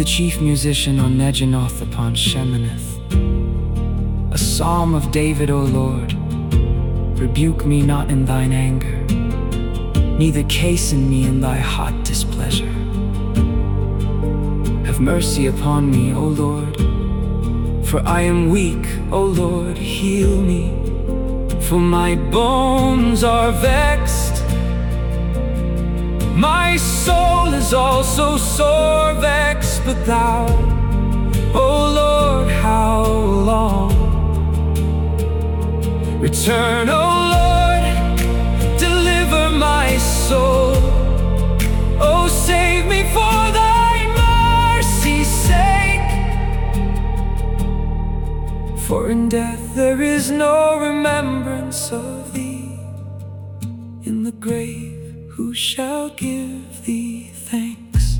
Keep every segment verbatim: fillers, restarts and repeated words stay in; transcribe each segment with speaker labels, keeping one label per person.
Speaker 1: the chief musician on Neginoth upon Sheminith. A psalm of David, O Lord, rebuke me not in thine anger, neither chasten me in thy hot displeasure. Have mercy upon me, O Lord, for I am weak, O Lord, heal me. For my bones are vexed, my soul is also sore vexed. But thou, O Lord, how long? Return, O Lord, deliver my soul. Oh, save me for thy mercy's sake. For in death there is no remembrance of thee. In the grave who shall give thee thanks?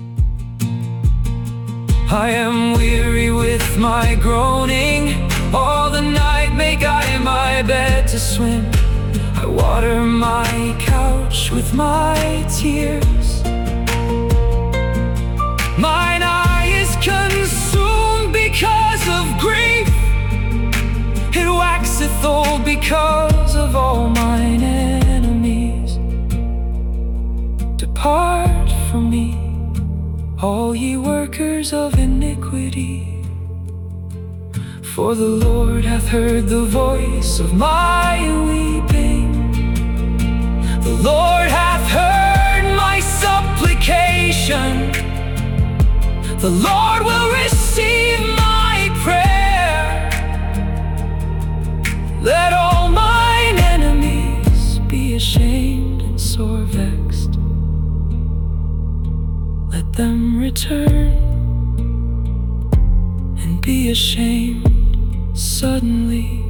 Speaker 1: I am weary with my groaning, all the night make I my bed to swim. I water my couch with my tears. Mine eye is consumed because of grief, it waxeth old because of all mine enemies. Depart from me, all ye workers of iniquity, for the Lord hath heard the voice of my weeping. The Lord hath heard my supplication. The Lord will receive my prayer. Let all mine enemies be ashamed and sore vexed. Let them return and be ashamed suddenly.